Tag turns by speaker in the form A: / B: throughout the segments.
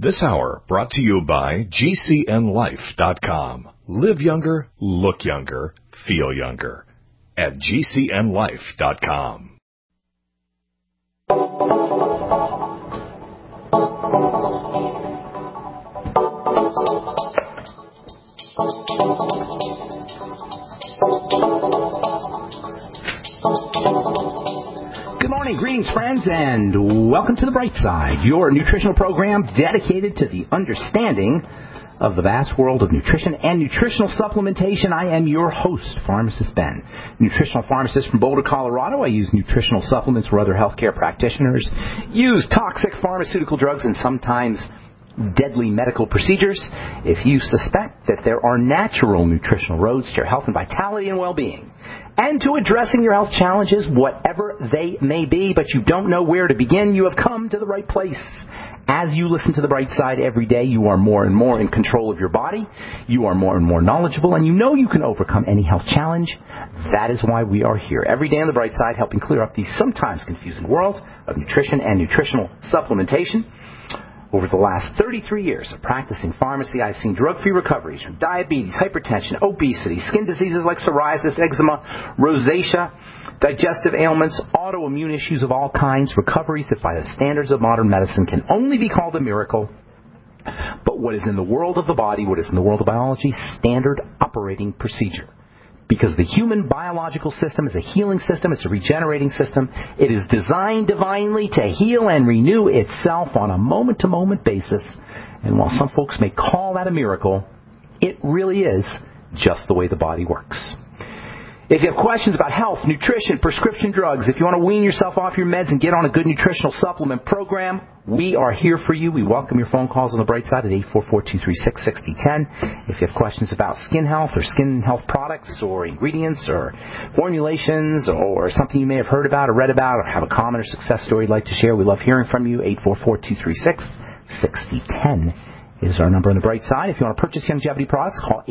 A: This hour brought to you by GCNLife.com. Live younger, look younger, feel younger at GCNLife.com.
B: Good morning, greetings, friends, and welcome to The Bright Side, your nutritional program dedicated to the understanding of the vast world of nutrition and nutritional supplementation. I am your host, Pharmacist Ben, nutritional pharmacist from Boulder, Colorado. I use nutritional supplements where other healthcare practitioners use toxic pharmaceutical drugs and sometimes deadly medical procedures. If you suspect that there are natural nutritional roads to your health and vitality and well-being, and to addressing your health challenges, whatever they may be, but you don't know where to begin, you have come to the right place. As you listen to The Bright Side every day, you are more and more in control of your body. You are more and more knowledgeable, and you know you can overcome any health challenge. That is why we are here every day on The Bright Side, helping clear up the sometimes confusing world of nutrition and nutritional supplementation. Over the last 33 years of practicing pharmacy, I've seen drug-free recoveries from diabetes, hypertension, obesity, skin diseases like psoriasis, eczema, rosacea, digestive ailments, autoimmune issues of all kinds, recoveries that by the standards of modern medicine can only be called a miracle. But what is in the world of the body, what is in the world of biology, standard operating procedure. Because the human biological system is a healing system, it's a regenerating system. It is designed divinely to heal and renew itself on a moment-to-moment basis. And while some folks may call that a miracle, it really is just the way the body works. If you have questions about health, nutrition, prescription drugs, if you want to wean yourself off your meds and get on a good nutritional supplement program, we are here for you. We welcome your phone calls on The Bright Side at 844-236-6010. If you have questions about skin health or skin health products or ingredients or formulations or something you may have heard about or read about or have a common or success story you'd like to share, we love hearing from you. 844-236-6010 is our number on The Bright Side. If you want to purchase longevity products, call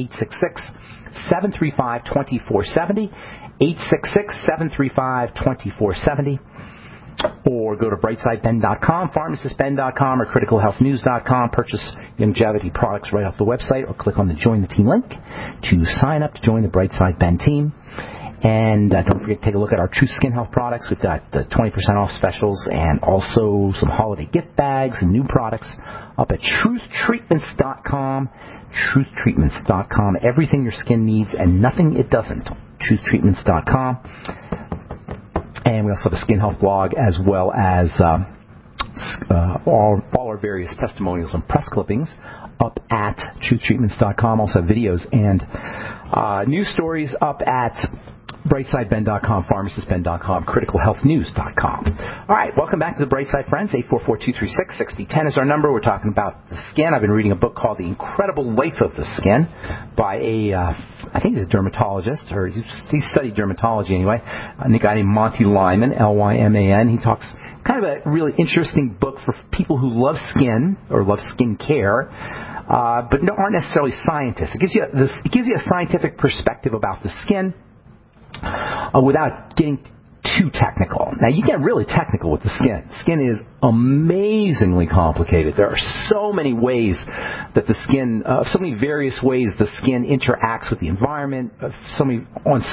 B: 866-735-2470, 866-735-2470, or go to brightsideben.com, pharmacistben.com, or criticalhealthnews.com. Purchase longevity products right off the website, or click on the Join the Team link to sign up to join the Brightside Ben team. And don't forget to take a look at our True Skin Health products. We've got the 20% off specials and also some holiday gift bags and new products up at truthtreatments.com. Truthtreatments.com. Everything your skin needs and nothing it doesn't. Truthtreatments.com. And we also have a skin health blog as well as all our various testimonials and press clippings up at truthtreatments.com. Also have videos and news stories up at brightsideben.com, pharmacistben.com, criticalhealthnews.com. All right, welcome back to The Bright Side, friends. 844-236-6010 is our number. We're talking about the skin. I've been reading a book called The Incredible Life of the Skin by I think he's a dermatologist, or he studied dermatology anyway, a guy named Monty Lyman, Lyman. He talks kind of a really interesting book for people who love skin or love skin care, but aren't necessarily scientists. It gives you a scientific perspective about the skin without getting too technical. Now, you get really technical with the skin. Skin is amazingly complicated. There are so many ways that the skin, so many various ways the skin interacts with the environment, on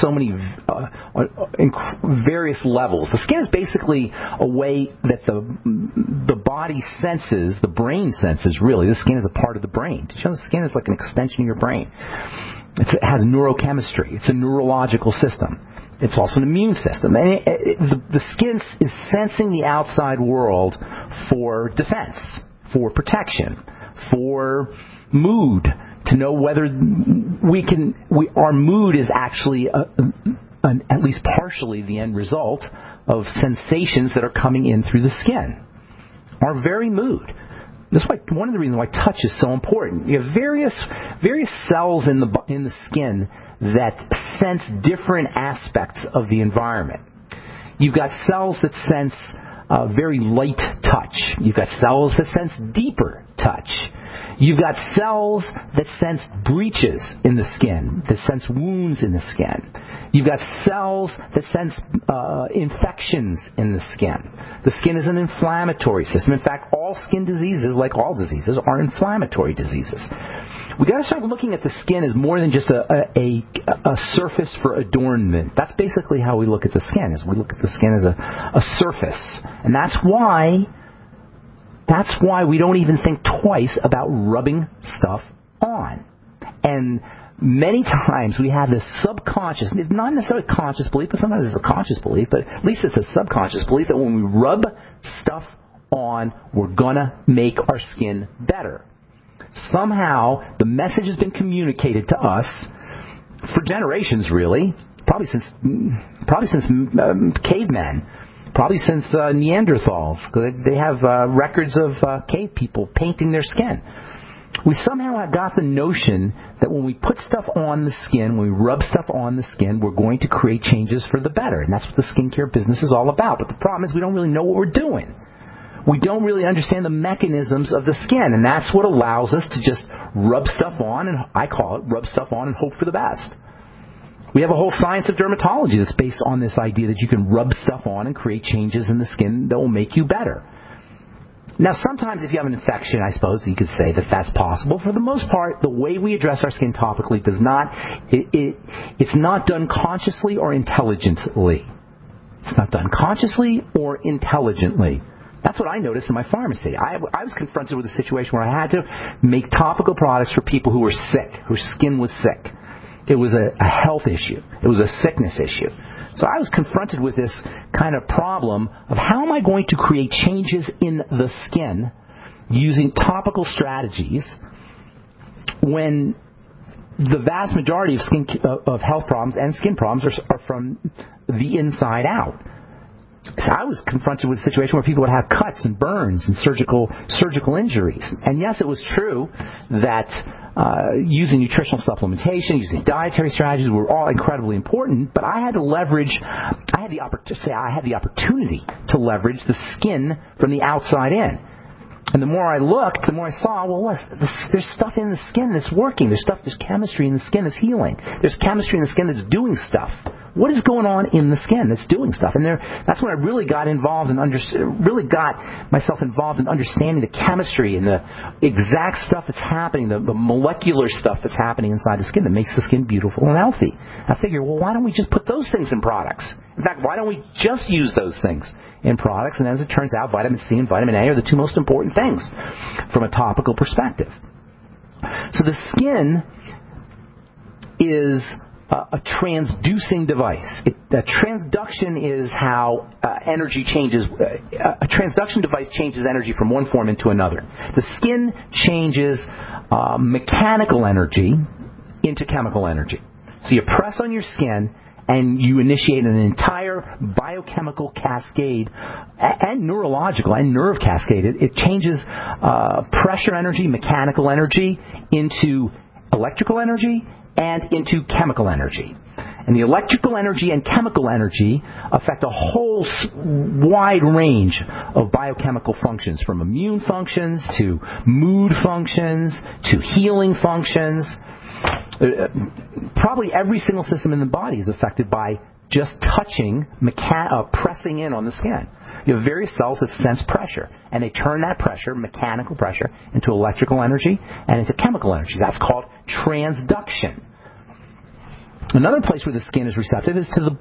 B: various levels. The skin is basically a way that the body senses, the brain senses, really. The skin is a part of the brain. The skin is like an extension of your brain. It has neurochemistry. It's a neurological system. It's also an immune system. And the skin is sensing the outside world for defense, for protection, for mood, to know whether our mood is actually at least partially the end result of sensations that are coming in through the skin. Our very mood. That's why one of the reasons why touch is so important. You have various cells in the skin that sense different aspects of the environment. You've got cells that sense very light touch. You've got cells that sense deeper touch. You've got cells that sense breaches in the skin, that sense wounds in the skin. You've got cells that sense infections in the skin. The skin is an inflammatory system. In fact, all skin diseases, like all diseases, are inflammatory diseases. We've got to start looking at the skin as more than just a surface for adornment. That's basically how we look at the skin, is we look at the skin as a surface. And that's why we don't even think twice about rubbing stuff on. And many times we have this subconscious, not necessarily conscious belief, but sometimes it's a conscious belief, but at least it's a subconscious belief that when we rub stuff on, we're going to make our skin better. Somehow the message has been communicated to us for generations, really, probably since cavemen. Probably since Neanderthals. They have records of cave people painting their skin. We somehow have got the notion that when we put stuff on the skin, when we rub stuff on the skin, we're going to create changes for the better. And that's what the skincare business is all about. But the problem is we don't really know what we're doing. We don't really understand the mechanisms of the skin. And that's what allows us to just rub stuff on, and I call it rub stuff on and hope for the best. We have a whole science of dermatology that's based on this idea that you can rub stuff on and create changes in the skin that will make you better. Now, sometimes if you have an infection, I suppose you could say that that's possible. For the most part, the way we address our skin topically does not, it's not done consciously or intelligently. It's not done consciously or intelligently. That's what I noticed in my pharmacy. I was confronted with a situation where I had to make topical products for people who were sick, whose skin was sick. It was a health issue. It was a sickness issue. So I was confronted with this kind of problem of how am I going to create changes in the skin using topical strategies when the vast majority of health problems and skin problems are from the inside out. So I was confronted with a situation where people would have cuts and burns and surgical injuries. And yes, it was true that using nutritional supplementation, using dietary strategies were all incredibly important, but I had the opportunity to leverage the skin from the outside in. And the more I looked, the more I saw, there's stuff in the skin that's working. There's chemistry in the skin that's healing. There's chemistry in the skin that's doing stuff. What is going on in the skin that's doing stuff? And that's when I really got involved and really got myself involved in understanding the chemistry and the exact stuff that's happening, the molecular stuff that's happening inside the skin that makes the skin beautiful and healthy. I figured, why don't we just put those things in products? In fact, why don't we just use those things in products? And as it turns out, vitamin C and vitamin A are the two most important things from a topical perspective. So the skin is a transducing device. A transduction is how energy changes. A transduction device changes energy from one form into another. The skin changes mechanical energy into chemical energy. So you press on your skin and you initiate an entire biochemical cascade and neurological and nerve cascade. It changes pressure energy, mechanical energy into electrical energy and into chemical energy. And the electrical energy and chemical energy affect a whole wide range of biochemical functions, from immune functions to mood functions to healing functions. Probably every single system in the body is affected by just touching, pressing in on the skin. You have various cells that sense pressure, and they turn that pressure, mechanical pressure, into electrical energy and into chemical energy. That's called transduction. Another place where the skin is receptive is to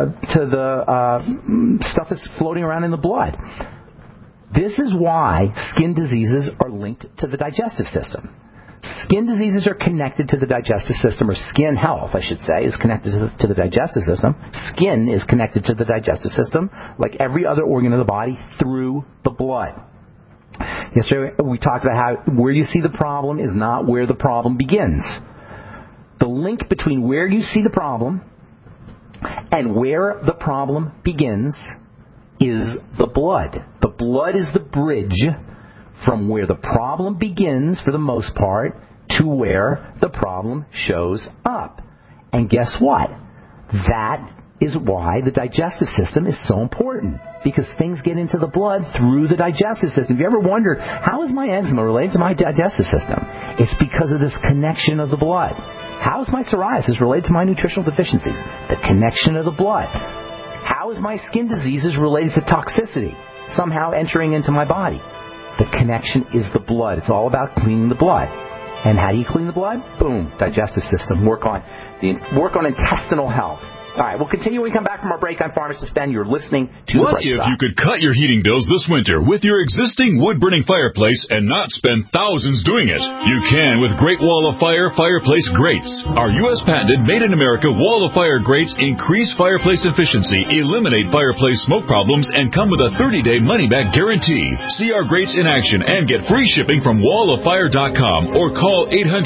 B: the stuff that's floating around in the blood. This is why skin diseases are linked to the digestive system. Skin diseases are connected to the digestive system, or skin health, I should say, is connected to the digestive system. Skin is connected to the digestive system, like every other organ of the body, through the blood. Yesterday we talked about how where you see the problem is not where the problem begins. The link between where you see the problem and where the problem begins is the blood. The blood is the bridge from where the problem begins, for the most part, to where the problem shows up. And guess what? That is why the digestive system is so important. because things get into the blood through the digestive system. Have you ever wondered, how is my eczema related to my digestive system? It's because of this connection of the blood. How is my psoriasis related to my nutritional deficiencies? The connection of the blood. How is my skin diseases related to toxicity somehow entering into my body? The connection is the blood. It's all about cleaning the blood. And how do you clean the blood? Boom, digestive system. Work on intestinal health. All right, we'll continue when we come back from our break. I'm Pharmacist Ben. You're listening to The Bright Side.
C: What if you could cut your heating bills this winter with your existing wood-burning fireplace and not spend thousands doing it? You can with Great Wall of Fire fireplace grates. Our U.S. patented made-in-America Wall of Fire grates increase fireplace efficiency, eliminate fireplace smoke problems, and come with a 30-day money-back guarantee. See our grates in action and get free shipping from walloffire.com or call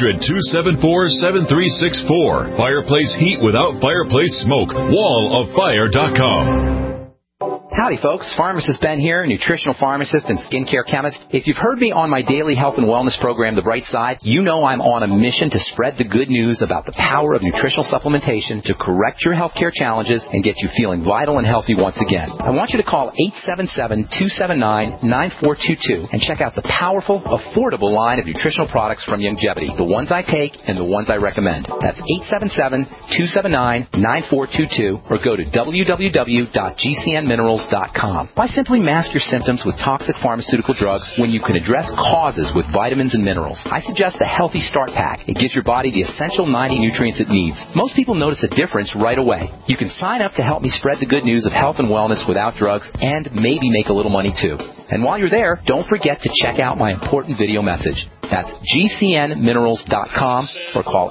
C: 800-274-7364. Fireplace heat without fireplace smoke. Walloffire.com.
B: Howdy, folks. Pharmacist Ben here, nutritional pharmacist and skincare chemist. If you've heard me on my daily health and wellness program, The Bright Side, you know I'm on a mission to spread the good news about the power of nutritional supplementation to correct your healthcare challenges and get you feeling vital and healthy once again. I want you to call 877-279-9422 and check out the powerful, affordable line of nutritional products from Youngevity, the ones I take and the ones I recommend. That's 877-279-9422 or go to www.gcnminerals.com. Why simply mask your symptoms with toxic pharmaceutical drugs when you can address causes with vitamins and minerals? I suggest the Healthy Start Pack. It gives your body the essential 90 nutrients it needs. Most people notice a difference right away. You can sign up to help me spread the good news of health and wellness without drugs and maybe make a little money too. And while you're there, don't forget to check out my important video message. That's gcnminerals.com or call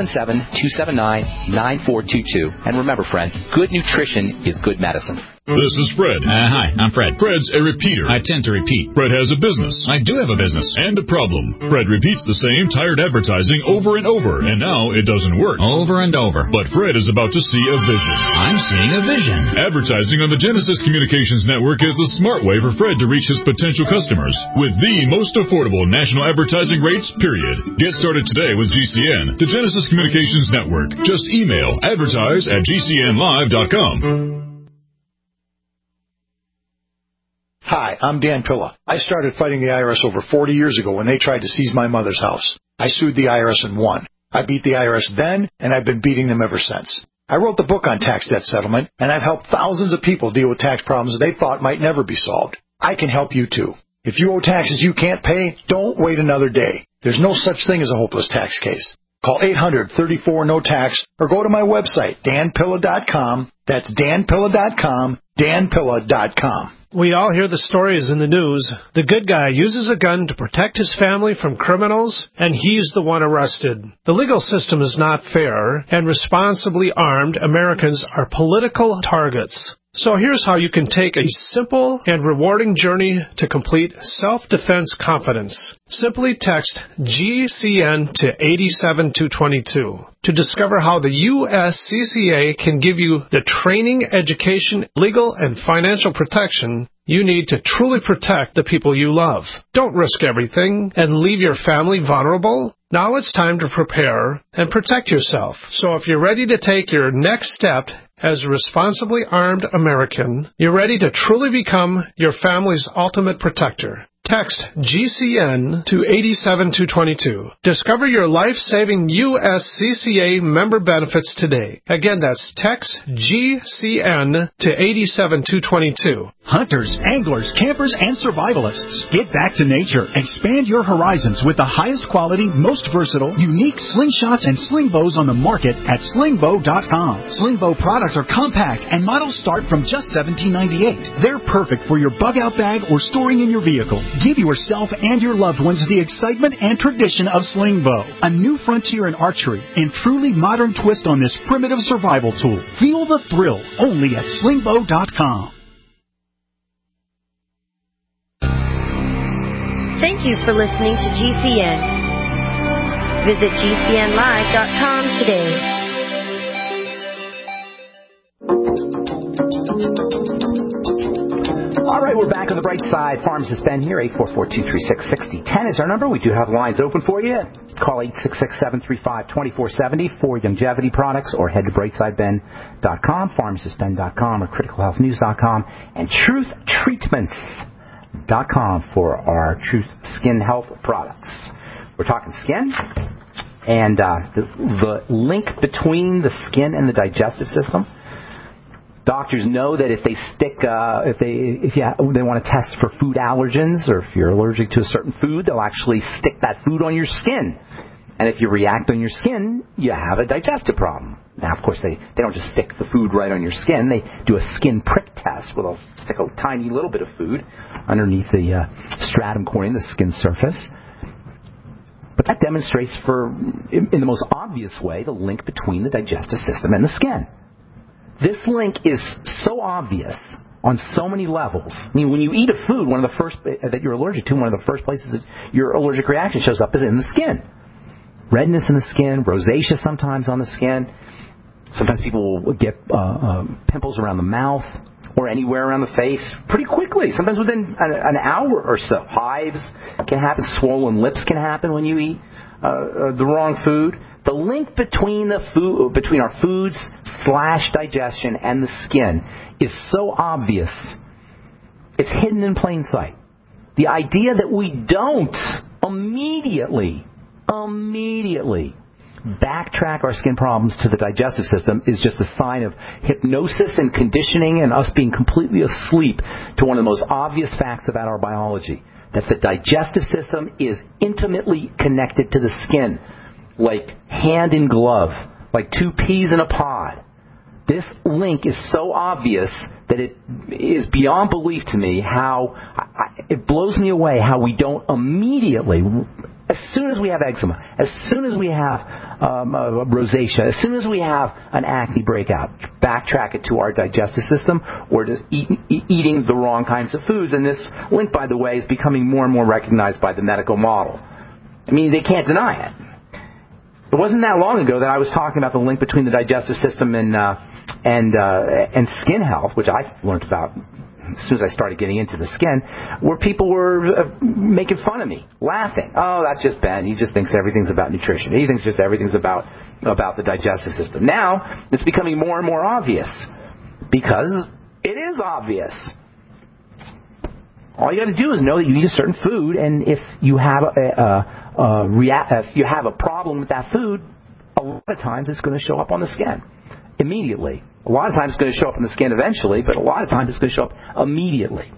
B: 877-279-9422. And remember, friends, good nutrition is good medicine.
C: This is Fred.
D: Hi, I'm Fred.
C: Fred's a repeater.
D: I tend to repeat.
C: Fred has a business.
D: I do have a business.
C: And a problem. Fred repeats the same tired advertising over and over, and now it doesn't work.
D: Over and over.
C: But Fred is about to see a vision.
D: I'm seeing a vision.
C: Advertising on the Genesis Communications Network is the smart way for Fred to reach his potential customers with the most affordable national advertising rates, period. Get started today with GCN, the Genesis Communications Network. Just email advertise@gcnlive.com.
E: Hi, I'm Dan Pilla. I started fighting the IRS over 40 years ago when they tried to seize my mother's house. I sued the IRS and won. I beat the IRS then, and I've been beating them ever since. I wrote the book on tax debt settlement, and I've helped thousands of people deal with tax problems they thought might never be solved. I can help you too. If you owe taxes you can't pay, don't wait another day. There's no such thing as a hopeless tax case. Call 800-34-NO-TAX or go to my website, danpilla.com. That's danpilla.com, danpilla.com.
F: We all hear the stories in the news. The good guy uses a gun to protect his family from criminals, and he's the one arrested. The legal system is not fair, and responsibly armed Americans are political targets. So here's how you can take a simple and rewarding journey to complete self-defense confidence. Simply text GCN to 87222 to discover how the USCCA can give you the training, education, legal, and financial protection you need to truly protect the people you love. Don't risk everything and leave your family vulnerable. Now it's time to prepare and protect yourself. So if you're ready to take your next step as a responsibly armed American, you're ready to truly become your family's ultimate protector. Text GCN to 87222. Discover your life-saving USCCA member benefits today. Again, that's text GCN to 87222.
G: Hunters, anglers, campers, and survivalists. Get back to nature. Expand your horizons with the highest quality, most versatile, unique slingshots and sling bows on the market at slingbow.com. Slingbow products are compact and models start from just $17.98. They're perfect for your bug-out bag or storing in your vehicle. Give yourself and your loved ones the excitement and tradition of Slingbow, a new frontier in archery and truly modern twist on this primitive survival tool. Feel the thrill only at slingbow.com.
H: Thank you for listening to GCN. Visit GCNlive.com today.
B: All right, we're back on the bright side. Pharmacist Ben here, 844-236-6010 is our number. We do have lines open for you. Call 866-735-2470 for longevity products, or head to brightsideben.com, pharmacistben.com, or criticalhealthnews.com, and truthtreatments.com for our Truth Skin Health products. We're talking skin, and the link between the skin and the digestive system. Doctors know that if they stick, they want to test for food allergens, or if you're allergic to a certain food, they'll actually stick that food on your skin. And if you react on your skin, you have a digestive problem. Now, of course, they don't just stick the food right on your skin. They do a skin prick test where they'll stick a tiny little bit of food underneath the stratum corneum, the skin surface. But that demonstrates in the most obvious way, the link between the digestive system and the skin. This link is so obvious on so many levels. I mean, when you eat a food, one of the first that you're allergic to, one of the first places that your allergic reaction shows up is in the skin. Redness in the skin, rosacea sometimes on the skin. Sometimes people will get pimples around the mouth or anywhere around the face pretty quickly, sometimes within an hour or so. Hives can happen, swollen lips can happen when you eat the wrong food. The link between our foods / digestion and the skin is so obvious, it's hidden in plain sight. The idea that we don't immediately backtrack our skin problems to the digestive system is just a sign of hypnosis and conditioning and us being completely asleep to one of the most obvious facts about our biology, that the digestive system is intimately connected to the skin, like hand in glove, like two peas in a pod. This link is so obvious that it is beyond belief to me how it blows me away how we don't immediately, as soon as we have eczema, as soon as we have rosacea, as soon as we have an acne breakout, backtrack it to our digestive system or just eating the wrong kinds of foods. And this link, by the way, is becoming more and more recognized by the medical model. I mean, they can't deny it. It wasn't that long ago that I was talking about the link between the digestive system and skin health, which I learned about as soon as I started getting into the skin, where people were making fun of me, laughing. Oh, that's just Ben. He just thinks everything's about nutrition. He thinks just everything's about the digestive system. Now, it's becoming more and more obvious because it is obvious. All you got to do is know that you eat a certain food, and if you have if you have a problem with that food, a lot of times it's going to show up on the skin immediately. A lot of times it's going to show up on the skin eventually, but a lot of times it's going to show up immediately.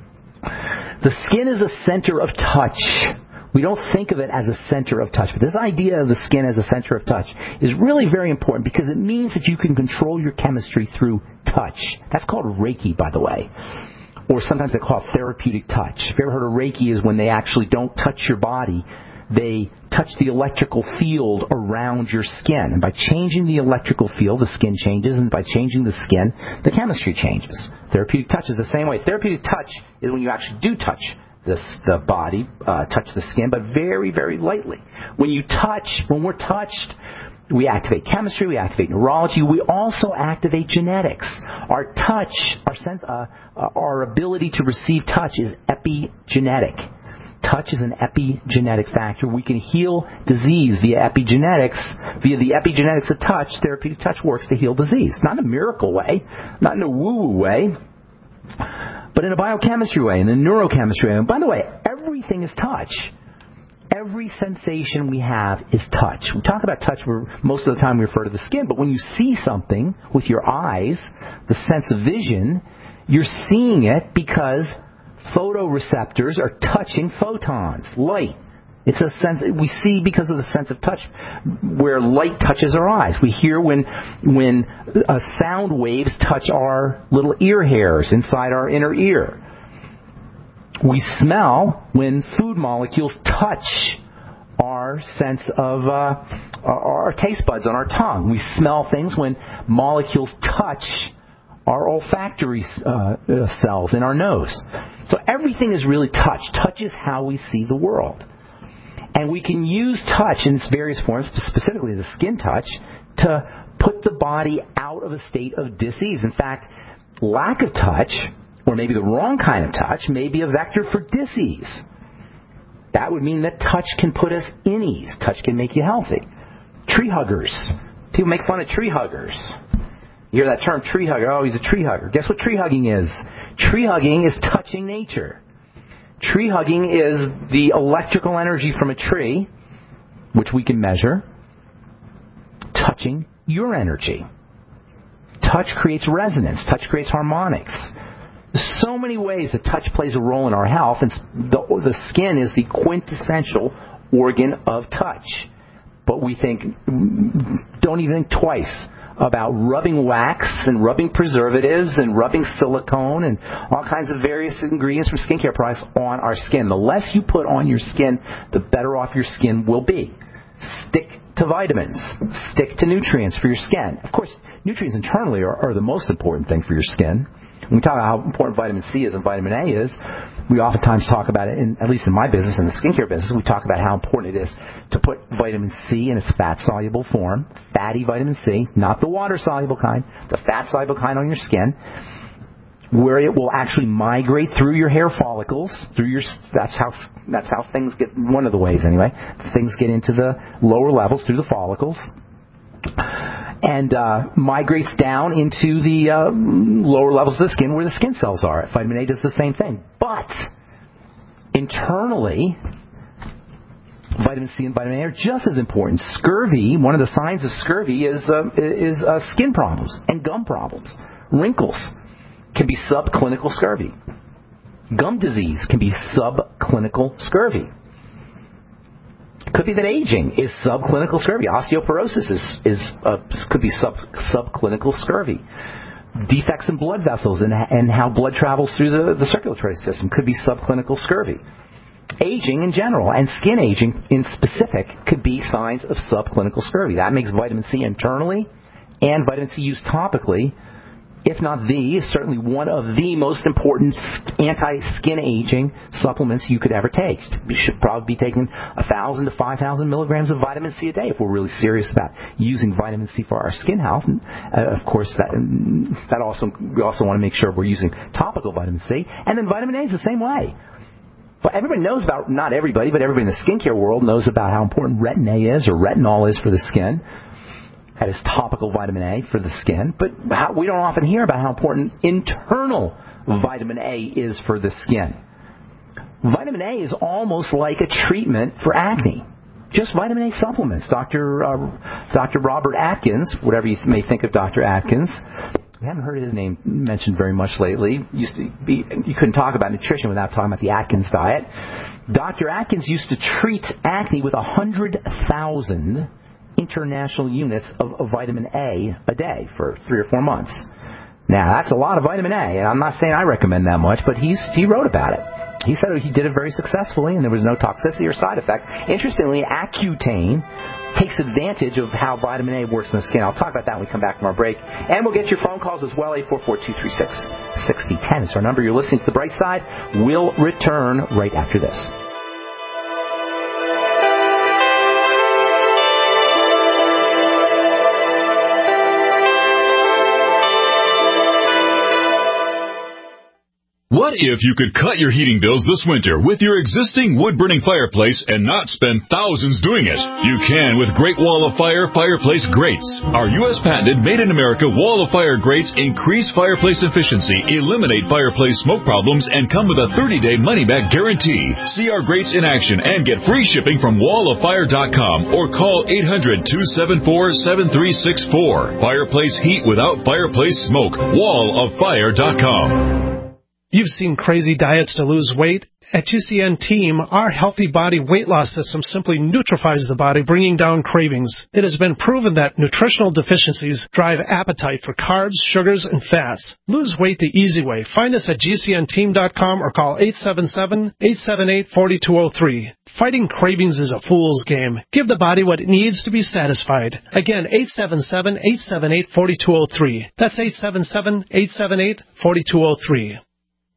B: The skin is a center of touch. We don't think of it as a center of touch, but this idea of the skin as a center of touch is really very important because it means that you can control your chemistry through touch. That's called Reiki, by the way. Or sometimes they call it therapeutic touch. If you ever heard of Reiki, is when they actually don't touch your body. They touch the electrical field around your skin. And by changing the electrical field, the skin changes. And by changing the skin, the chemistry changes. Therapeutic touch is the same way. Therapeutic touch is when you actually do touch the body, touch the skin, but very, very lightly. When we're touched, we activate chemistry, we activate neurology, we also activate genetics. Our touch, our ability to receive touch is epigenetic. Touch is an epigenetic factor. We can heal disease via epigenetics. Via the epigenetics of touch, therapeutic touch works to heal disease. Not in a miracle way, not in a woo-woo way, but in a biochemistry way, in a neurochemistry way. And by the way, everything is touch. Every sensation we have is touch. We talk about touch where most of the time we refer to the skin, but when you see something with your eyes, the sense of vision, you're seeing it because photoreceptors are touching photons, light. It's a sense we see because of the sense of touch, where light touches our eyes. We hear when sound waves touch our little ear hairs inside our inner ear. We smell when food molecules touch our sense of our taste buds on our tongue. We smell things when molecules touch our olfactory cells in our nose. So everything is really touch. Touch is how we see the world. And we can use touch in its various forms, specifically the skin touch, to put the body out of a state of disease. In fact, lack of touch or maybe the wrong kind of touch, may be a vector for disease. That would mean that touch can put us in ease. Touch can make you healthy. Tree huggers. People make fun of tree huggers. You hear that term, tree hugger. Oh, he's a tree hugger. Guess what tree hugging is? Tree hugging is touching nature. Tree hugging is the electrical energy from a tree, which we can measure, touching your energy. Touch creates resonance. Touch creates harmonics. There's so many ways that touch plays a role in our health, and the skin is the quintessential organ of touch. But we don't even think twice about rubbing wax and rubbing preservatives and rubbing silicone and all kinds of various ingredients from skincare products on our skin. The less you put on your skin, the better off your skin will be. Stick to vitamins. Stick to nutrients for your skin. Of course, nutrients internally are the most important thing for your skin. When we talk about how important vitamin C is and vitamin A is, we oftentimes talk about it, at least in my business, in the skincare business, we talk about how important it is to put vitamin C in its fat-soluble form, fatty vitamin C, not the water-soluble kind, the fat-soluble kind on your skin, where it will actually migrate through your hair follicles, that's how things get, one of the ways anyway, things get into the lower levels through the follicles, and migrates down into the lower levels of the skin where the skin cells are. Vitamin A does the same thing. But internally, vitamin C and vitamin A are just as important. Scurvy, one of the signs of scurvy is skin problems and gum problems. Wrinkles can be subclinical scurvy. Gum disease can be subclinical scurvy. Could be that aging is subclinical scurvy. Osteoporosis could be subclinical scurvy. Defects in blood vessels and how blood travels through the circulatory system could be subclinical scurvy. Aging in general and skin aging in specific could be signs of subclinical scurvy. That makes vitamin C internally and vitamin C used topically, if not certainly one of the most important anti-skin aging supplements you could ever take. You should probably be taking 1,000 to 5,000 milligrams of vitamin C a day if we're really serious about using vitamin C for our skin health. And, of course, we also want to make sure we're using topical vitamin C. And then vitamin A is the same way. But everybody knows about, not everybody, but everybody in the skincare world knows about how important retin-A is or retinol is for the skin. That is topical vitamin A for the skin. But we don't often hear about how important internal vitamin A is for the skin. Vitamin A is almost like a treatment for acne. Just vitamin A supplements. Dr. Robert Atkins, whatever you may think of Dr. Atkins, we haven't heard his name mentioned very much lately. You couldn't talk about nutrition without talking about the Atkins diet. Dr. Atkins used to treat acne with 100,000 international units of vitamin A day for 3 or 4 months. Now, that's a lot of vitamin A, and I'm not saying I recommend that much, but he wrote about it. He said he did it very successfully, and there was no toxicity or side effect. Interestingly, Accutane takes advantage of how vitamin A works in the skin. I'll talk about that when we come back from our break. And we'll get your phone calls as well, 844-236-6010. It's our number. You're listening to The Bright Side. We'll return right after this.
C: What if you could cut your heating bills this winter with your existing wood-burning fireplace and not spend thousands doing it? You can with Great Wall of Fire Fireplace Grates. Our U.S. patented made-in-America Wall of Fire grates increase fireplace efficiency, eliminate fireplace smoke problems, and come with a 30-day money-back guarantee. See our grates in action and get free shipping from walloffire.com or call 800-274-7364. Fireplace heat without fireplace smoke. walloffire.com.
F: You've seen crazy diets to lose weight. At GCN Team, our healthy body weight loss system simply neutralizes the body, bringing down cravings. It has been proven that nutritional deficiencies drive appetite for carbs, sugars, and fats. Lose weight the easy way. Find us at GCNteam.com or call 877-878-4203. Fighting cravings is a fool's game. Give the body what it needs to be satisfied. Again, 877-878-4203. That's 877-878-4203.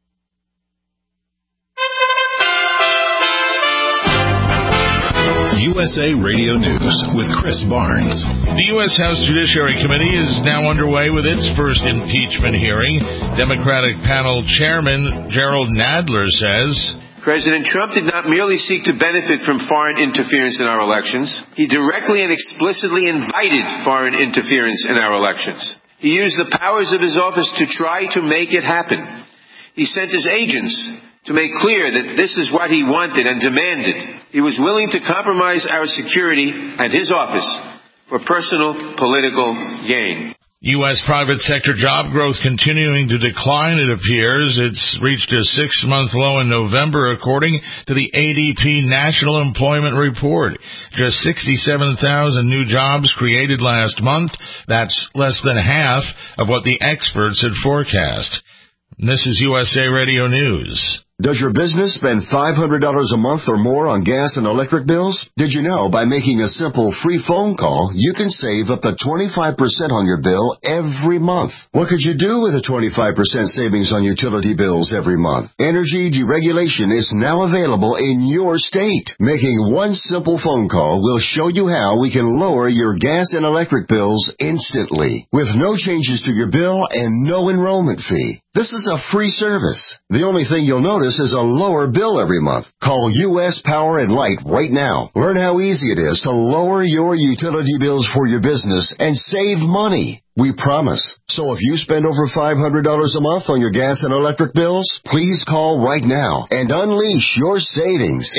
D: You
A: USA Radio News with Chris Barnes.
I: The U.S. House Judiciary Committee is now underway with its first impeachment hearing. Democratic panel chairman Gerald Nadler says,
J: President Trump did not merely seek to benefit from foreign interference in our elections. He directly and explicitly invited foreign interference in our elections. He used the powers of his office to try to make it happen. He sent his agents to make clear that this is what he wanted and demanded. He was willing to compromise our security and his office for personal political gain.
I: U.S. private sector job growth continuing to decline, it appears. It's reached a 6-month low in November, according to the ADP National Employment Report. Just 67,000 new jobs created last month. That's less than half of what the experts had forecast. This is USA Radio News.
K: Does your business spend $500 a month or more on gas and electric bills? Did you know by making a simple free phone call, you can save up to 25% on your bill every month? What could you do with a 25% savings on utility bills every month? Energy deregulation is now available in your state. Making one simple phone call will show you how we can lower your gas and electric bills instantly, with no changes to your bill and no enrollment fee. This is a free service. The only thing you'll notice is a lower bill every month. Call U.S. Power and Light right now. Learn how easy it is to lower your utility bills for your business and save money. We promise. So if you spend over $500 a month on your gas and electric bills, please call right now and unleash your savings.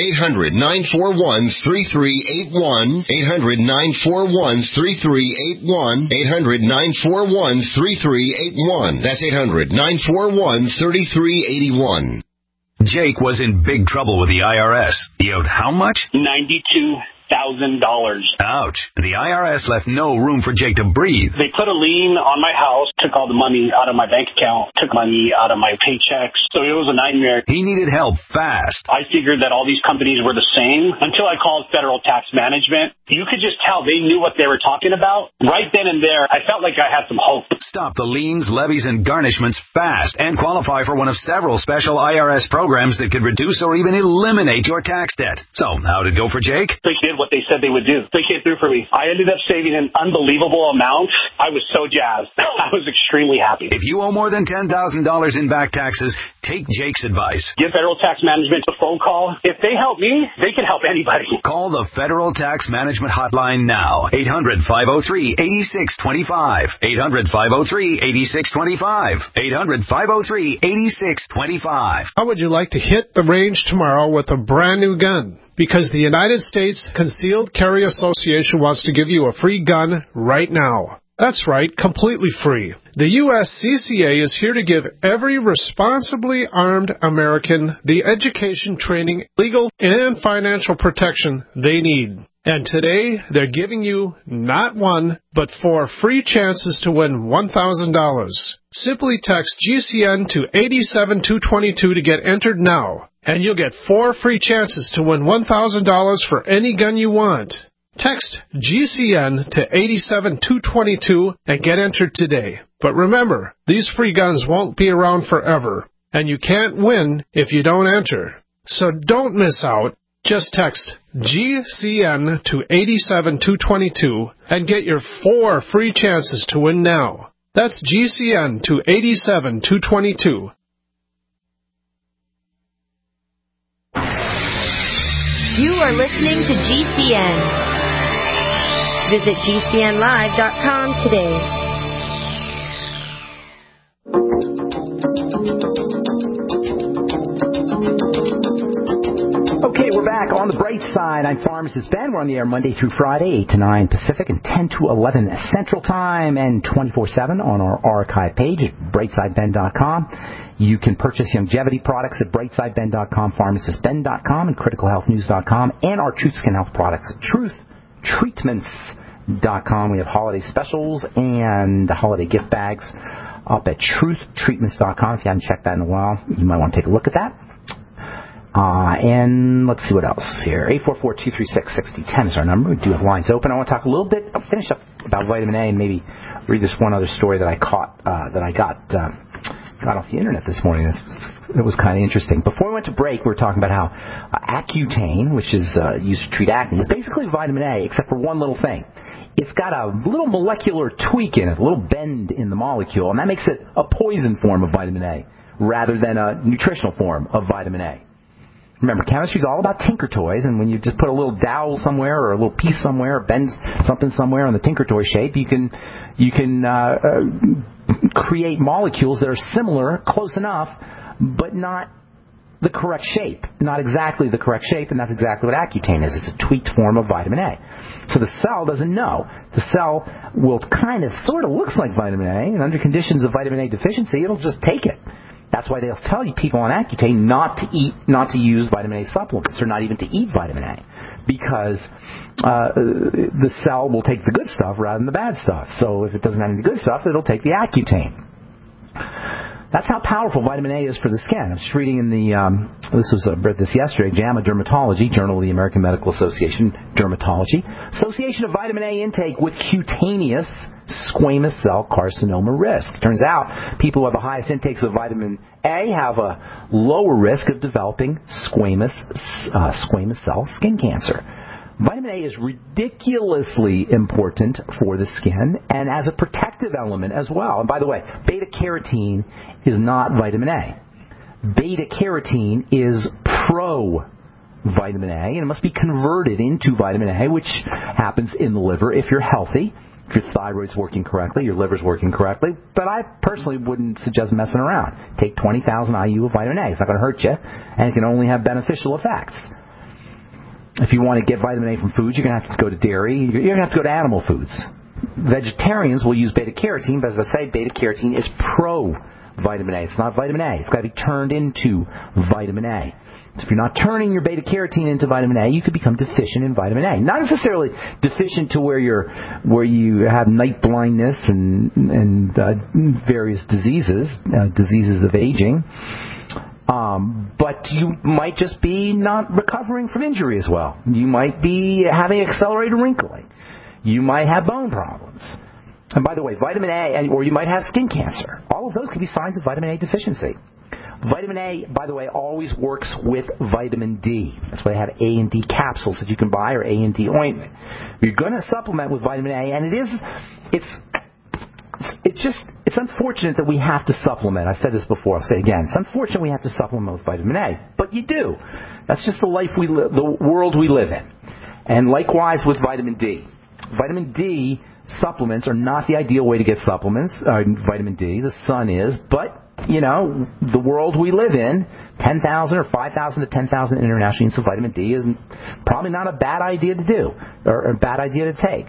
K: 800-941-3381. 800-941-3381. 800-941-3381. That's 800-941-3381.
L: Jake was in big trouble with the IRS. He owed how much?
M: $92,000.
L: Ouch. The IRS left no room for Jake to breathe.
M: They put a lien on my house, took all the money out of my bank account, took money out of my paychecks. So it was a nightmare.
L: He needed help fast.
M: I figured that all these companies were the same until I called Federal Tax Management. You could just tell they knew what they were talking about. Right then and there, I felt like I had some hope.
L: Stop the liens, levies, and garnishments fast and qualify for one of several special IRS programs that could reduce or even eliminate your tax debt. So, how'd it go for Jake?
M: They did what they said they would do. They came through for me. I ended up saving an unbelievable amount. I was so jazzed. I was extremely happy.
L: If you owe more than $10,000 in back taxes, take Jake's advice.
M: Give Federal Tax Management a phone call. If they help me, they can help anybody.
L: Call the Federal Tax Management Hotline now. 800-503-8625. 800-503-8625. 800-503-8625.
F: How would you like to hit the range tomorrow with a brand new gun? Because the United States Concealed Carry Association wants to give you a free gun right now. That's right, completely free. The USCCA is here to give every responsibly armed American the education, training, legal, and financial protection they need. And today, they're giving you not one, but 4 free chances to win $1,000. Simply text GCN to 87222 to get entered now, and you'll get 4 free chances to win $1,000 for any gun you want. Text GCN to 87222 and get entered today. But remember, these free guns won't be around forever, and you can't win if you don't enter. So don't miss out. Just text GCN to 87222 and get your 4 free chances to win now. That's GCN to 87222.
H: You are listening to GCN. Visit GCNlive.com today.
B: Okay, we're back on the bright side. I'm Pharmacist Ben. We're on the air Monday through Friday, 8 to 9 Pacific and 10 to 11 Central Time, and 24/7 on our archive page at brightsideben.com. You can purchase longevity products at brightsideben.com, pharmacistben.com, and criticalhealthnews.com, and our Truth Skin Health products at truthtreatments.com. We have holiday specials and holiday gift bags up at truthtreatments.com. If you haven't checked that in a while, you might want to take a look at that. And let's see what else here. 844-236-6010 is our number. We do have lines open. I want to talk a little bit, I'll finish up about vitamin A and maybe read this one other story that I caught, that I got got off the internet this morning. It was kind of interesting. Before we went to break, we were talking about how Accutane, which is used to treat acne, is basically vitamin A, except for one little thing. It's got a little molecular tweak in it, a little bend in the molecule, and that makes it a poison form of vitamin A rather than a nutritional form of vitamin A. Remember, chemistry is all about tinker toys, and when you just put a little dowel somewhere or a little piece somewhere or bend something somewhere in the tinker toy shape, you can create molecules that are similar, close enough, but not the correct shape, not exactly the correct shape, and that's exactly what Accutane is. It's a tweaked form of vitamin A. So the cell doesn't know. The cell will sort of looks like vitamin A, and under conditions of vitamin A deficiency, it'll just take it. That's why they'll tell you people on Accutane not to use vitamin A supplements, or not even to eat vitamin A, because the cell will take the good stuff rather than the bad stuff. So if it doesn't have any good stuff, it'll take the Accutane. That's how powerful vitamin A is for the skin. I'm just reading in I read this yesterday, JAMA Dermatology, Journal of the American Medical Association, Dermatology. Association of vitamin A intake with cutaneous squamous cell carcinoma risk. Turns out people who have the highest intakes of vitamin A have a lower risk of developing squamous cell skin cancer. Vitamin A is ridiculously important for the skin and as a protective element as well. And by the way, beta-carotene is not vitamin A. Beta-carotene is pro-vitamin A, and it must be converted into vitamin A, which happens in the liver if you're healthy, if your thyroid's working correctly, your liver's working correctly. But I personally wouldn't suggest messing around. Take 20,000 IU of vitamin A. It's not going to hurt you, and it can only have beneficial effects. If you want to get vitamin A from foods, you're going to have to go to dairy. You're going to have to go to animal foods. Vegetarians will use beta-carotene, but as I say, beta-carotene is pro-vitamin A. It's not vitamin A. It's got to be turned into vitamin A. So if you're not turning your beta-carotene into vitamin A, you could become deficient in vitamin A. Not necessarily deficient to where you have night blindness and various diseases of aging. But you might just be not recovering from injury as well. You might be having accelerated wrinkling. You might have bone problems. And by the way, vitamin A, or you might have skin cancer. All of those could be signs of vitamin A deficiency. Vitamin A, by the way, always works with vitamin D. That's why they have A and D capsules that you can buy, or A and D ointment. You're going to supplement with vitamin A, and it's unfortunate that we have to supplement. I've said this before. I'll say it again. It's unfortunate we have to supplement with vitamin A, but you do. That's just the life the world we live in. And likewise with vitamin D. Vitamin D supplements are not the ideal way to get supplements. Vitamin D, the sun is, but the world we live in, 10,000 or 5,000 to 10,000 international units of vitamin D is probably not a bad idea to do, or a bad idea to take.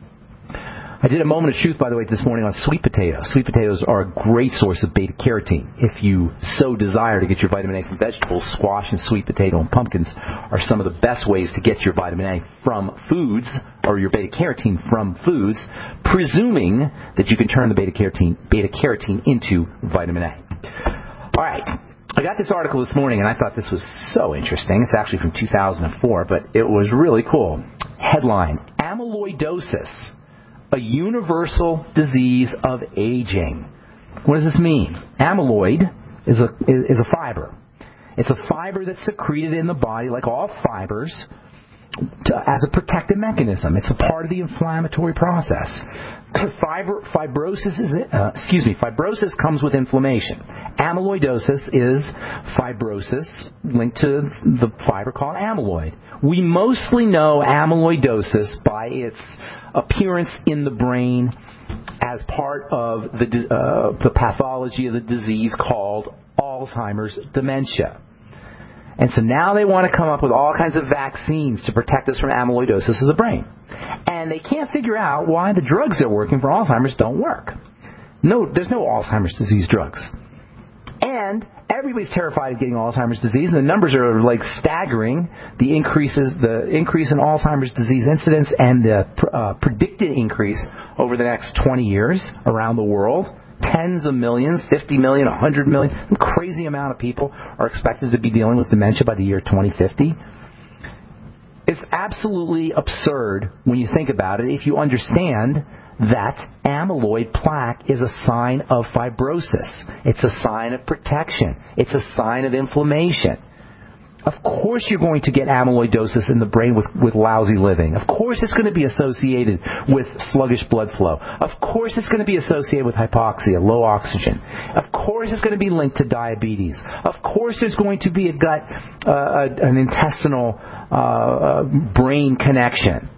B: I did a moment of truth, by the way, this morning on sweet potatoes. Sweet potatoes are a great source of beta-carotene. If you so desire to get your vitamin A from vegetables, squash and sweet potato and pumpkins are some of the best ways to get your vitamin A from foods, or your beta-carotene from foods, presuming that you can turn the beta-carotene into vitamin A. All right. I got this article this morning, and I thought this was so interesting. It's actually from 2004, but it was really cool. Headline, Amyloidosis, a universal disease of aging. What does this mean? Amyloid is a fiber. It's a fiber that's secreted in the body, like all fibers, as a protective mechanism. It's a part of the inflammatory process. Fibrosis comes with inflammation. Amyloidosis is fibrosis linked to the fiber called amyloid. We mostly know amyloidosis by its appearance in the brain as part of the pathology of the disease called Alzheimer's dementia. And so now they want to come up with all kinds of vaccines to protect us from amyloidosis of the brain. And they can't figure out why the drugs that are working for Alzheimer's don't work. No, there's no Alzheimer's disease drugs. And everybody's terrified of getting Alzheimer's disease, and the numbers are like staggering. The increase in Alzheimer's disease incidence and the predicted increase over the next 20 years around the world. Tens of millions, 50 million, 100 million, a crazy amount of people are expected to be dealing with dementia by the year 2050. It's absolutely absurd when you think about it, if you understand that amyloid plaque is a sign of fibrosis. It's a sign of protection. It's a sign of inflammation. Of course you're going to get amyloidosis in the brain with lousy living. Of course it's going to be associated with sluggish blood flow. Of course it's going to be associated with hypoxia, low oxygen. Of course it's going to be linked to diabetes. Of course there's going to be an intestinal brain connection.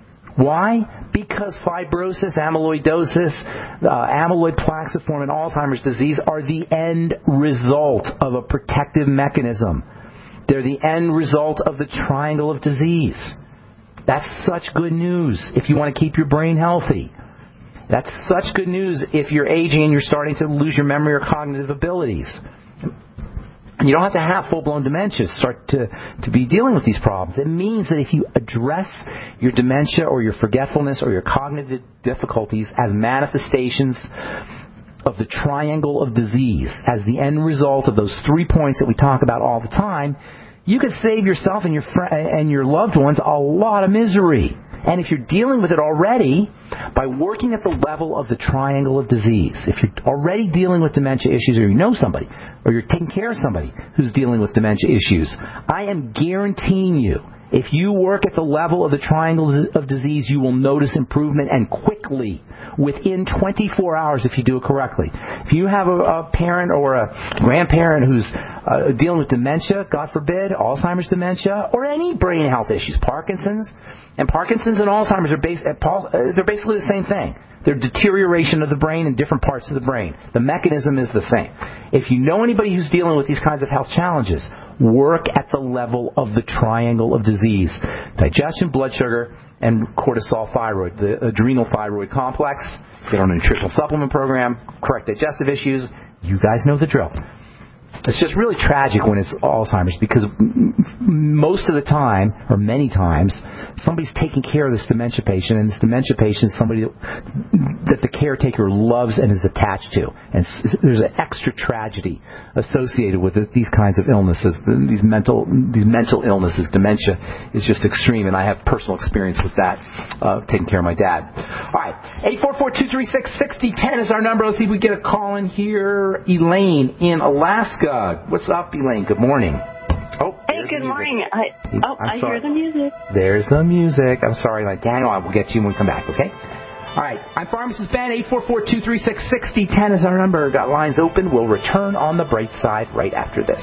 B: Why? Because fibrosis, amyloidosis, amyloid plaques that form in Alzheimer's disease are the end result of a protective mechanism. They're the end result of the triangle of disease. That's such good news if you want to keep your brain healthy. That's such good news if you're aging and you're starting to lose your memory or cognitive abilities. And you don't have to have full-blown dementia to start to be dealing with these problems. It means that if you address your dementia or your forgetfulness or your cognitive difficulties as manifestations of the triangle of disease, as the end result of those 3 points that we talk about all the time, you could save yourself and your loved ones a lot of misery. And if you're dealing with it already, by working at the level of the triangle of disease, if you're already dealing with dementia issues, or you know somebody, or you're taking care of somebody who's dealing with dementia issues, I am guaranteeing you, if you work at the level of the triangle of disease, you will notice improvement, and quickly, within 24 hours if you do it correctly. If you have a parent or a grandparent who's dealing with dementia, God forbid, Alzheimer's dementia, or any brain health issues, Parkinson's and Alzheimer's are they're basically the same thing. They're deterioration of the brain in different parts of the brain. The mechanism is the same. If you know anybody who's dealing with these kinds of health challenges, work at the level of the triangle of disease. Digestion, blood sugar, and cortisol thyroid, the adrenal thyroid complex. Get on a nutritional supplement program, correct digestive issues. You guys know the drill. It's just really tragic when it's Alzheimer's, because most of the time, or many times, somebody's taking care of this dementia patient, and this dementia patient is somebody that the caretaker loves and is attached to. And there's an extra tragedy associated with these kinds of illnesses, these mental illnesses. Dementia is just extreme, and I have personal experience with that, taking care of my dad. All right, 844-236-6010 is our number. Let's see if we get a call in here. Elaine in Alaska. What's up, Elaine? Good morning. Oh,
N: hey, good morning. I hear the music.
B: There's the music. I'm sorry, Elaine. Hang on. We'll get you when we come back, okay? All right. I'm Pharmacist Ben. 844-236-6010 is our number. Got lines open. We'll return on the bright side right after this.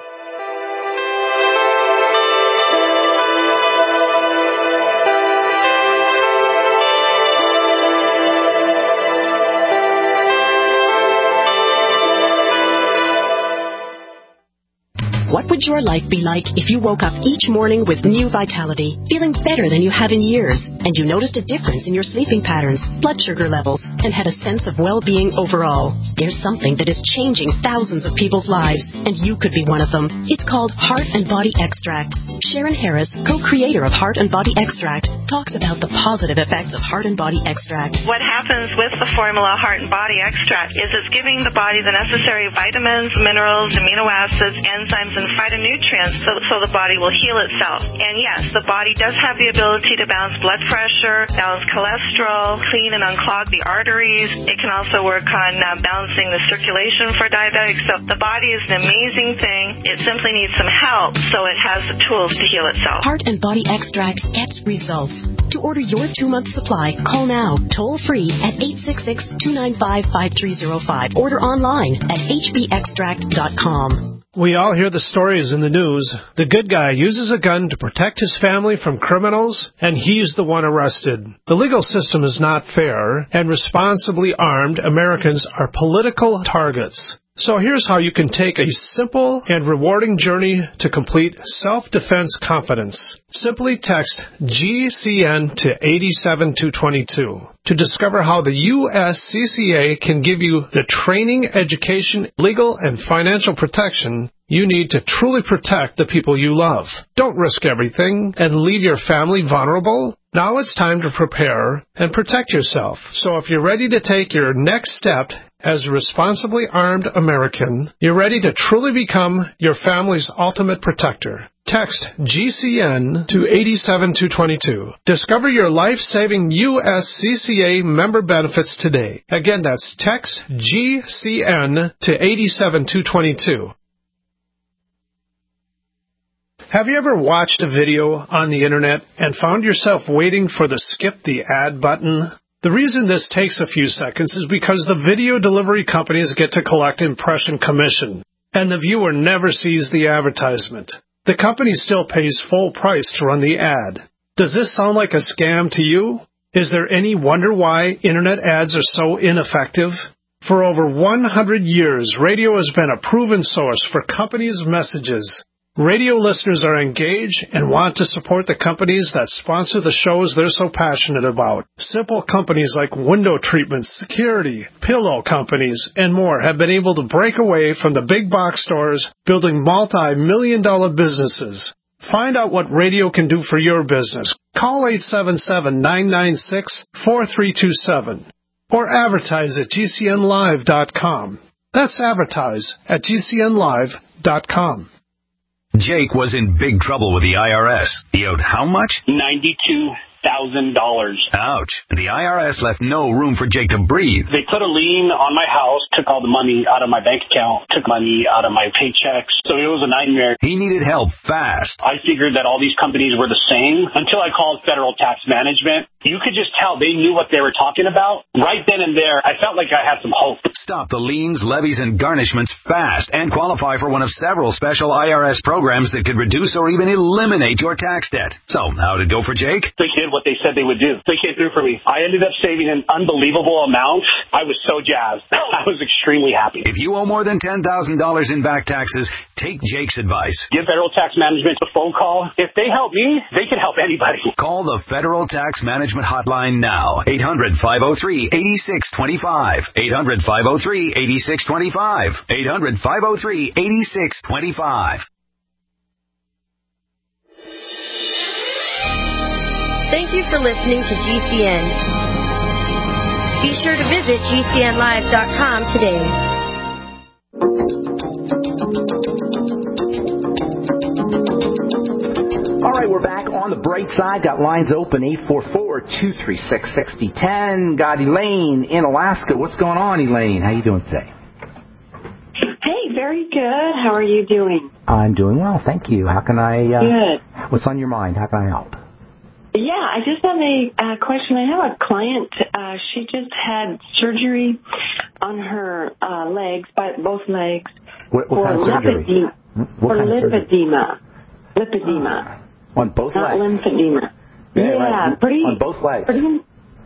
O: What would your life be like if you woke up each morning with new vitality, feeling better than you have in years, and you noticed a difference in your sleeping patterns, blood sugar levels, and had a sense of well-being overall? There's something that is changing thousands of people's lives, and you could be one of them. It's called Heart and Body Extract. Sharon Harris, co-creator of Heart and Body Extract, talks about the positive effects of Heart and Body Extract.
P: What happens with the formula Heart and Body Extract is it's giving the body the necessary vitamins, minerals, amino acids, enzymes, and phytonutrients so the body will heal itself. And yes, the body does have the ability to balance blood pressure, balance cholesterol, clean and unclog the arteries. It can also work on balancing the circulation for diabetics. So the body is an amazing thing. It simply needs some help, so it has the tools to heal itself.
O: Heart and Body Extract gets results. To order your 2-month supply, call now, toll free at 866-295-5305. Order online at hbextract.com.
F: We all hear the stories in the news. The good guy uses a gun to protect his family from criminals, and he's the one arrested. The legal system is not fair, and responsibly armed Americans are political targets. So here's how you can take a simple and rewarding journey to complete self-defense confidence. Simply text GCN to 87222 to discover how the USCCA can give you the training, education, legal, and financial protection you need to truly protect the people you love. Don't risk everything and leave your family vulnerable. Now it's time to prepare and protect yourself. So if you're ready to take your next step as a responsibly armed American, you're ready to truly become your family's ultimate protector. Text GCN to 87222. Discover your life-saving USCCA member benefits today. Again, that's text GCN to 87222. Have you ever watched a video on the internet and found yourself waiting for the skip the ad button? The reason this takes a few seconds is because the video delivery companies get to collect impression commission, and the viewer never sees the advertisement. The company still pays full price to run the ad. Does this sound like a scam to you? Is there any wonder why internet ads are so ineffective? For over 100 years, radio has been a proven source for companies' messages. Radio listeners are engaged and want to support the companies that sponsor the shows they're so passionate about. Simple companies like window treatments, security, pillow companies, and more have been able to break away from the big box stores, building multi-million-dollar businesses. Find out what radio can do for your business. Call 877-996-4327 or advertise at GCNlive.com. That's advertise at GCNlive.com.
L: Jake was in big trouble with the IRS. He owed how much?
M: $92,000.
L: Ouch. And the IRS left no room for Jake to breathe.
M: They put a lien on my house, took all the money out of my bank account, took money out of my paychecks. So it was a nightmare.
L: He needed help fast.
M: I figured that all these companies were the same until I called Federal Tax Management. You could just tell they knew what they were talking about. Right then and there, I felt like I had some hope.
L: Stop the liens, levies, and garnishments fast and qualify for one of several special IRS programs that could reduce or even eliminate your tax debt. So, how did it go for Jake?
M: They did what they said they would do. They came through for me. I ended up saving an unbelievable amount. I was so jazzed. I was extremely happy.
L: If you owe more than $10,000 in back taxes, take Jake's advice.
M: Give Federal Tax Management a phone call. If they help me, they can help anybody.
L: Call the Federal Tax Management hotline now. 800-503-8625. 800-503-8625. 800-503-8625.
H: Thank you for listening to GCN. Be sure to visit GCNlive.com today.
B: All right, we're back on the bright side. Got lines open, 844-236-6010. Got Elaine in Alaska. What's going on, Elaine? How you doing today?
N: Hey, very good. How are you doing?
B: I'm doing well, thank you. How can I...
N: Good.
B: What's on your mind? How can I help?
N: Yeah, I just have a question. I have a client. She just had surgery on her legs, both legs.
B: What kind of surgery?
N: For lipedema. Lipedema.
B: On both
N: Not
B: legs?
N: Lymphedema. Yeah,
B: right.
N: pretty...
B: On both legs?
N: Pretty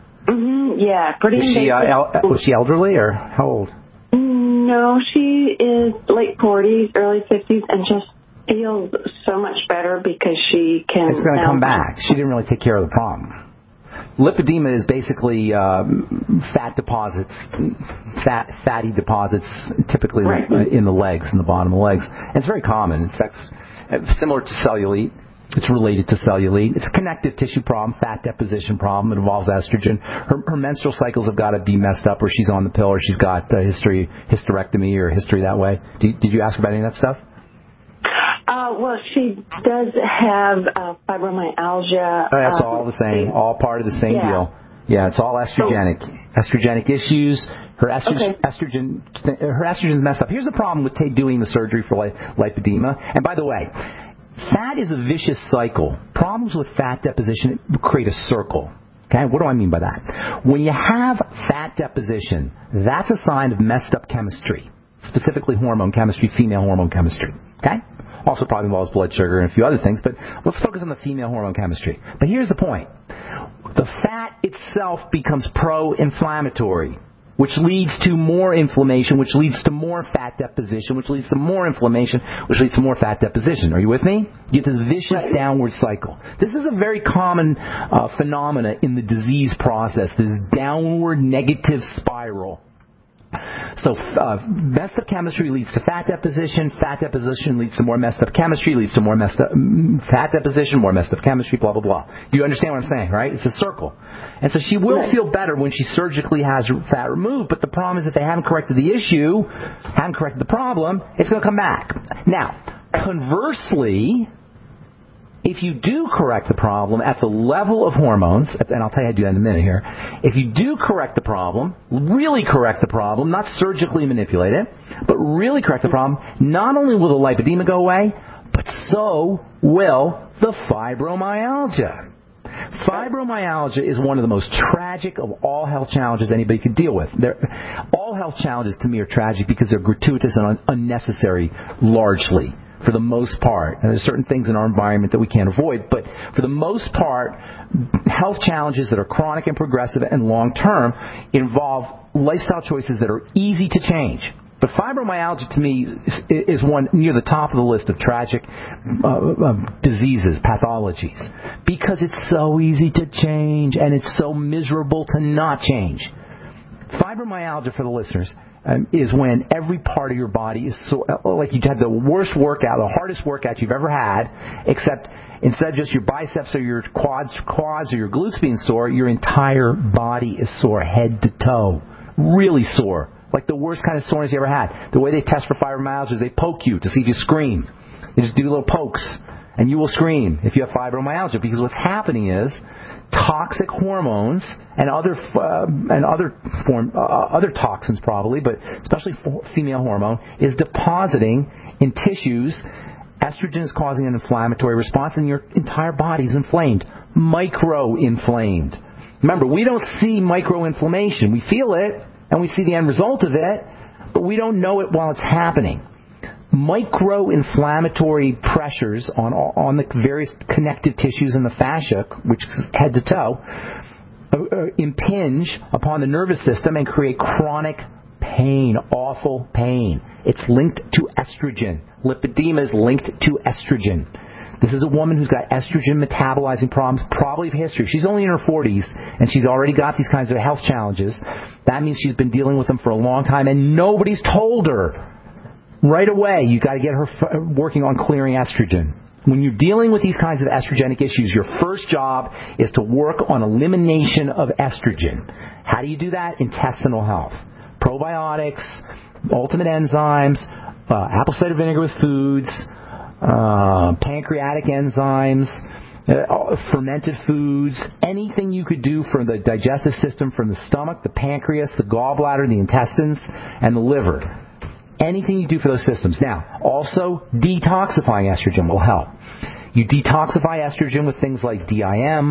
B: Was she elderly or how old?
N: No, she is late 40s, early 50s, and just feels so much better because she can...
B: It's going to come back. She didn't really take care of the problem. Lipedema is basically fat deposits, fatty deposits, typically in the legs, in the bottom of the legs. And it's very common. In fact, it's similar to cellulite. It's related to cellulite. It's a connective tissue problem, fat deposition problem. It involves estrogen. Her menstrual cycles have got to be messed up, or she's on the pill, or she's got hysterectomy or history that way. Did you ask about any of that stuff?
N: Well, she does have fibromyalgia.
B: That's all the same. All part of the same deal. Yeah, it's all estrogenic. Estrogenic issues. Her estrogen's messed up. Here's the problem with doing the surgery for lipedema. And by the way, fat is a vicious cycle. Problems with fat deposition create a circle. Okay, what do I mean by that? When you have fat deposition, that's a sign of messed up chemistry, specifically hormone chemistry, female hormone chemistry. Okay? Also probably involves blood sugar and a few other things, but let's focus on the female hormone chemistry. But here's the point. The fat itself becomes pro-inflammatory, which leads to more inflammation, which leads to more fat deposition, which leads to more inflammation, which leads to more fat deposition. Are you with me? You get this vicious downward cycle. This is a very common phenomena in the disease process, this downward negative spiral. So messed up chemistry leads to fat deposition leads to more messed up chemistry, leads to more messed up fat deposition, more messed up chemistry, blah, blah, blah. You understand what I'm saying, right? It's a circle. And so she will feel better when she surgically has fat removed, but the problem is if they haven't corrected the issue, haven't corrected the problem, it's going to come back. Now, conversely, if you do correct the problem at the level of hormones, and I'll tell you how to do that in a minute here, if you do correct the problem, really correct the problem, not surgically manipulate it, but really correct the problem, not only will the lipedema go away, but so will the fibromyalgia. Fibromyalgia is one of the most tragic of all health challenges anybody could deal with. All health challenges to me are tragic because they're gratuitous and unnecessary, largely, for the most part. And there's certain things in our environment that we can't avoid, but for the most part, health challenges that are chronic and progressive and long-term involve lifestyle choices that are easy to change. But fibromyalgia, to me, is one near the top of the list of tragic diseases, pathologies, because it's so easy to change and it's so miserable to not change. Fibromyalgia, for the listeners, is when every part of your body is sore, like you had the worst workout, the hardest workout you've ever had, except instead of just your biceps or your quads or your glutes being sore, your entire body is sore, head to toe, really sore. Like the worst kind of soreness you ever had. The way they test for fibromyalgia is they poke you to see if you scream. They just do little pokes, and you will scream if you have fibromyalgia, because what's happening is toxic hormones and other toxins probably, but especially female hormone, is depositing in tissues. Estrogen is causing an inflammatory response, and your entire body is inflamed, micro-inflamed. Remember, we don't see micro-inflammation. We feel it, and we see the end result of it, but we don't know it while it's happening. Micro-inflammatory pressures on the various connective tissues in the fascia, which is head to toe, impinge upon the nervous system and create chronic pain, awful pain. It's linked to estrogen. Lipedema is linked to estrogen. This is a woman who's got estrogen metabolizing problems, probably of history. She's only in her 40s, and she's already got these kinds of health challenges. That means she's been dealing with them for a long time, and nobody's told her. Right away, you've got to get her working on clearing estrogen. When you're dealing with these kinds of estrogenic issues, your first job is to work on elimination of estrogen. How do you do that? Intestinal health. Probiotics, ultimate enzymes, apple cider vinegar with foods, pancreatic enzymes, fermented foods, anything you could do for the digestive system, from the stomach, the pancreas, the gallbladder, the intestines, and the liver. Anything you do for those systems. Now, also, detoxifying estrogen will help. You detoxify estrogen with things like DIM,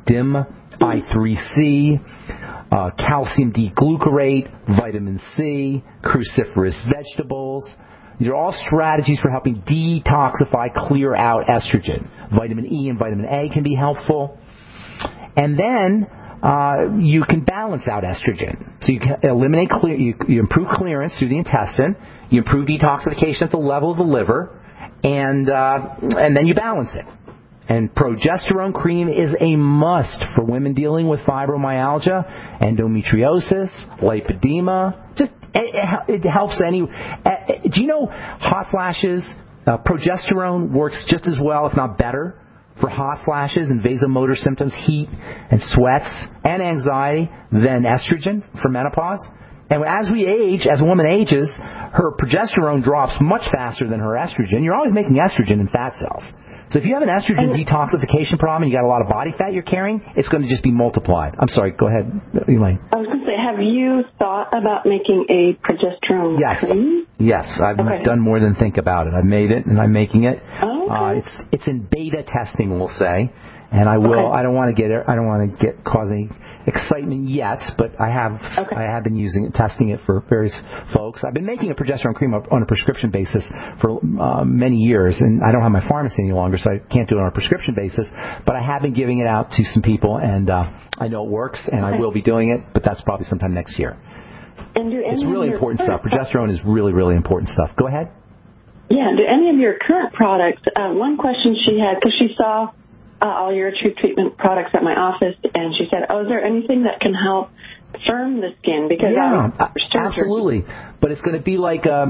B: I3C, calcium D-glucarate, vitamin C, cruciferous vegetables. These are all strategies for helping detoxify, clear out estrogen. Vitamin E and vitamin A can be helpful. And then you can balance out estrogen. So you can eliminate you improve clearance through the intestine, you improve detoxification at the level of the liver, and then you balance it. And progesterone cream is a must for women dealing with fibromyalgia, endometriosis, lipedema. Just it helps any. Do you know hot flashes? Progesterone works just as well, if not better, for hot flashes and vasomotor symptoms, heat and sweats and anxiety than estrogen for menopause. And as we age, as a woman ages, her progesterone drops much faster than her estrogen. You're always making estrogen in fat cells. So if you have an estrogen detoxification problem and you got a lot of body fat you're carrying, it's going to just be multiplied. I'm sorry, go ahead, Elaine.
N: I was going to say, have you thought about making a progesterone cream?
B: Yes, I've done more than think about it. I've made it, and I'm making it.
N: Oh, okay.
B: It's in beta testing, we'll say, and I will. I don't want to get causing excitement yet, but I have been using it, testing it for various folks. I've been making a progesterone cream on a prescription basis for many years, and I don't have my pharmacy any longer, so I can't do it on a prescription basis, but I have been giving it out to some people, and I know it works, and I will be doing it, but that's probably sometime next year.
N: And
B: it's really important stuff. Progesterone is really, really important stuff. Go ahead.
N: Yeah, do any of your current products, one question she had, because she saw all your true treatment products at my office, and she said, is there anything that can help firm the skin? Because
B: absolutely. But it's going to be like a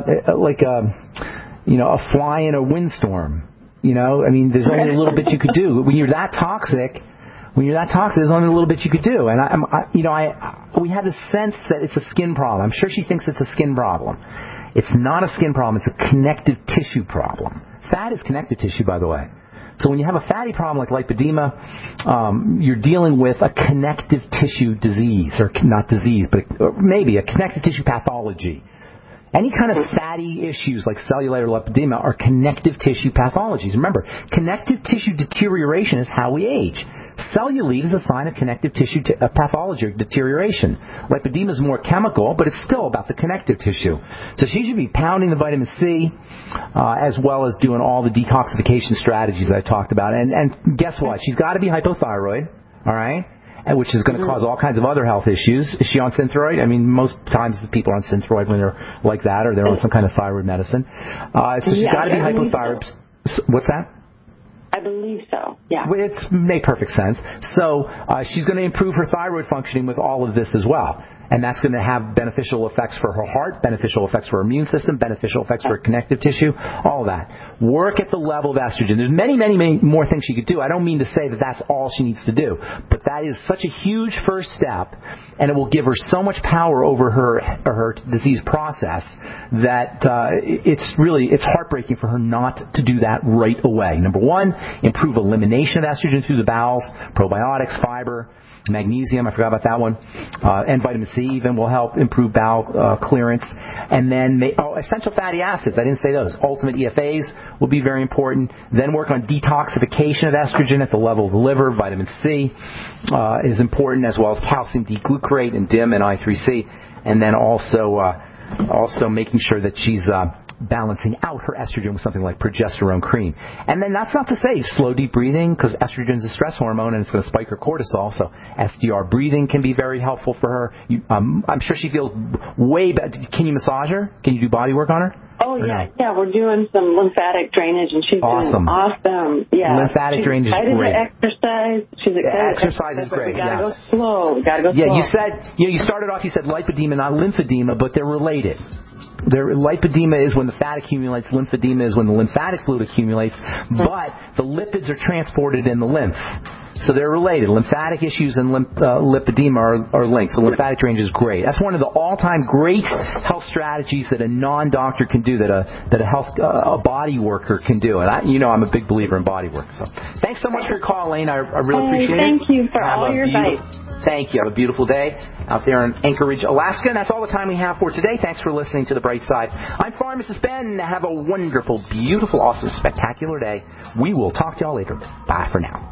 B: fly in a windstorm. You know, I mean, there's only a little bit you could do. When you're that toxic, there's only a little bit you could do. And we have this sense that it's a skin problem. I'm sure she thinks it's a skin problem. It's not a skin problem. It's a connective tissue problem. Fat is connective tissue, by the way. So when you have a fatty problem like lipedema, you're dealing with a connective tissue disease, or not disease, but maybe a connective tissue pathology. Any kind of fatty issues like cellulitis or lipedema are connective tissue pathologies. Remember, connective tissue deterioration is how we age. Cellulite is a sign of connective tissue pathology or deterioration. Lipedema is more chemical, but it's still about the connective tissue. So she should be pounding the vitamin C as well as doing all the detoxification strategies that I talked about. And guess what? She's got to be hypothyroid, all right? Which is going to cause all kinds of other health issues. Is she on Synthroid? I mean, most times the people are on Synthroid when they're like that, or they're on some kind of thyroid medicine. So she's got to be hypothyroid. So. What's that?
N: I believe so, yeah.
B: It's made perfect sense. So she's going to improve her thyroid functioning with all of this as well. And that's going to have beneficial effects for her heart, beneficial effects for her immune system, beneficial effects for her connective tissue, all of that. Work at the level of estrogen. There's many, many, many more things she could do. I don't mean to say that that's all she needs to do, but that is such a huge first step, and it will give her so much power over her disease process that it's heartbreaking for her not to do that right away. Number one, improve elimination of estrogen through the bowels, probiotics, fiber, magnesium, I forgot about that one, and vitamin C even will help improve bowel clearance. And then essential fatty acids, I didn't say those. Ultimate EFAs will be very important. Then work on detoxification of estrogen at the level of the liver. Vitamin C is important, as well as calcium D-glucarate and DIM and I3C. And then also making sure that she's balancing out her estrogen with something like progesterone cream. And then that's not to say slow, deep breathing, because estrogen is a stress hormone and it's going to spike her cortisol. So SDR breathing can be very helpful for her. I'm sure she feels way better. Can you massage her? Can you do body work on her?
N: Oh, yeah. Yeah, we're doing some lymphatic drainage, and she's doing awesome. Yeah.
B: Lymphatic drainage is great.
N: Exercise. She's excited.
B: Exercise is great,
N: yeah. Go slow. Gotta go slow.
B: Yeah, you started off, you said lipedema, not lymphedema, but they're related. Lipedema is when the fat accumulates. Lymphedema is when the lymphatic fluid accumulates. But the lipids are transported in the lymph. So they're related. Lymphatic issues and lipedema are linked. So lymphatic drainage is great. That's one of the all-time great health strategies that a non-doctor can do, that a body worker can do. And I'm a big believer in body work. So thanks so much for your call, Elaine. I really appreciate it.
N: Thank you for all your advice.
B: Thank you. Have a beautiful day out there in Anchorage, Alaska. And that's all the time we have for today. Thanks for listening to The Bright Side. I'm Pharmacist Ben. Have a wonderful, beautiful, awesome, spectacular day. We will talk to y'all later. Bye for now.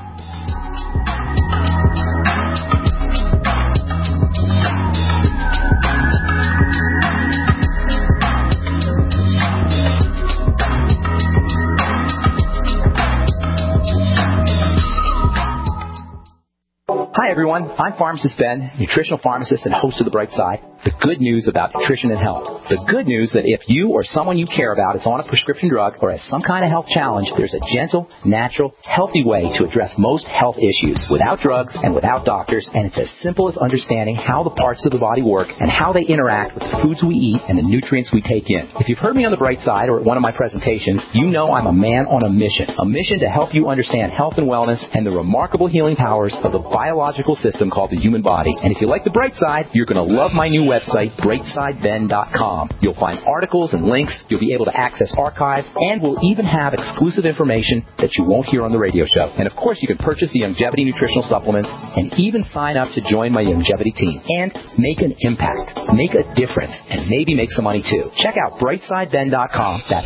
B: Hi everyone, I'm Pharmacist Ben, nutritional pharmacist and host of The Bright Side. The good news about nutrition and health. The good news that if you or someone you care about is on a prescription drug or has some kind of health challenge, there's a gentle, natural, healthy way to address most health issues without drugs and without doctors, and it's as simple as understanding how the parts of the body work and how they interact with the foods we eat and the nutrients we take in. If you've heard me on The Bright Side or at one of my presentations, you know I'm a man on a mission to help you understand health and wellness and the remarkable healing powers of the biological system called the human body. And if you like The Bright Side, you're going to love my new website, brightsideben.com. You'll find articles and links, you'll be able to access archives, and we'll even have exclusive information that you won't hear on the radio show. And of course, you can purchase the Youngevity nutritional supplements and even sign up to join my Youngevity team and make an impact, make a difference, and maybe make some money too. Check out brightsideben.com. That's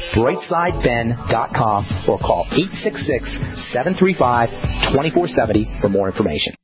B: brightsideben.com, or call 866-735-2470 for more information.